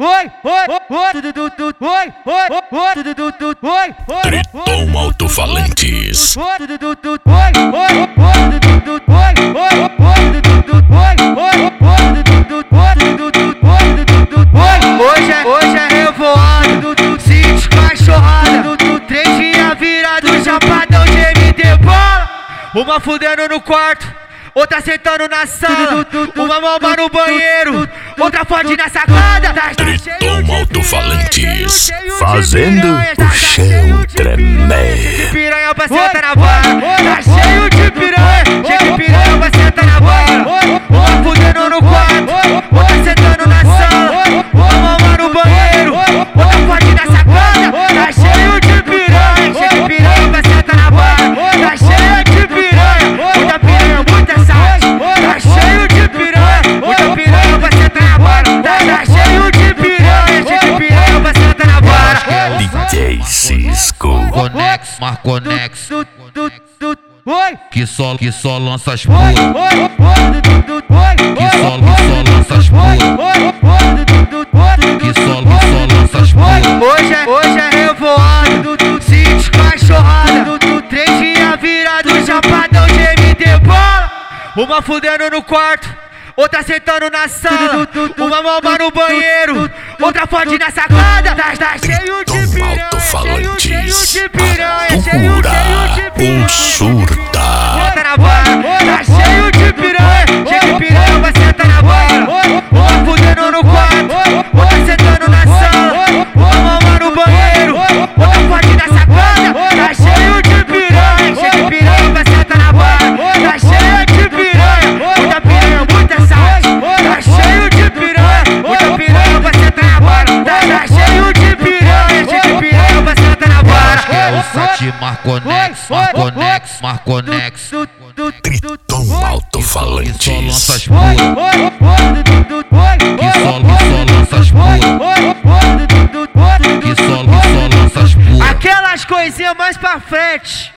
Triton Alto-Falantes. Hoje é revoada, sítio cachorrada, 3 dias virado, chapadão de MD bola. Uma fudendo no quarto, outra sentando na sala, uma mama no banheiro, outra forte na sacada. Triton Alto-Falantes, fazendo o chão tremer. Piranha pra sentar na vara, tá cheio de piranha, cheio de piranha pra sentar na vara. Uma fudendo no quarto, outra sentando na sala, uma mama no banheiro, outra forte na sacada. Tá cheio de piranha pra sentar na vara, tá cheio de piranha, muita piranha, muita sorte. Tá cheio de piranha, muita piranha pra sentar na vara, tá cheio de piranha pra sentar na vara. DJ Cisco. Conex, Marconex, que só lança as puras, que só lança as puras, que só lança as puras. Hoje é revoada, sítio cachorrada, 3 dias virado, chapadão de MD bola. Uma fudendo no quarto, outra sentando na sala, uma mama no banheiro, outra forte na sacada. Tá cheio de piranha, Alto-Falantes, cheio de piranha, cheio ou surta. Senta na vara, tá cheio de piranha vai sentar na vara. Uma fudendo no quarto, outra sentando na sala, uma mama no banheiro, outra forte na sacada. Tá cheio de piranha vai sentar na vara. Tá cheio de piranha, muita sorte. Tá cheio de piranha vai sentar na vara. Tá cheio de piranha vai sentar na vara. Quero sete Marconex, Triton Alto-Falantes, que só lança as puras, que só lança as puras, que só lança as puras. Aquelas coisinhas mais pra frente.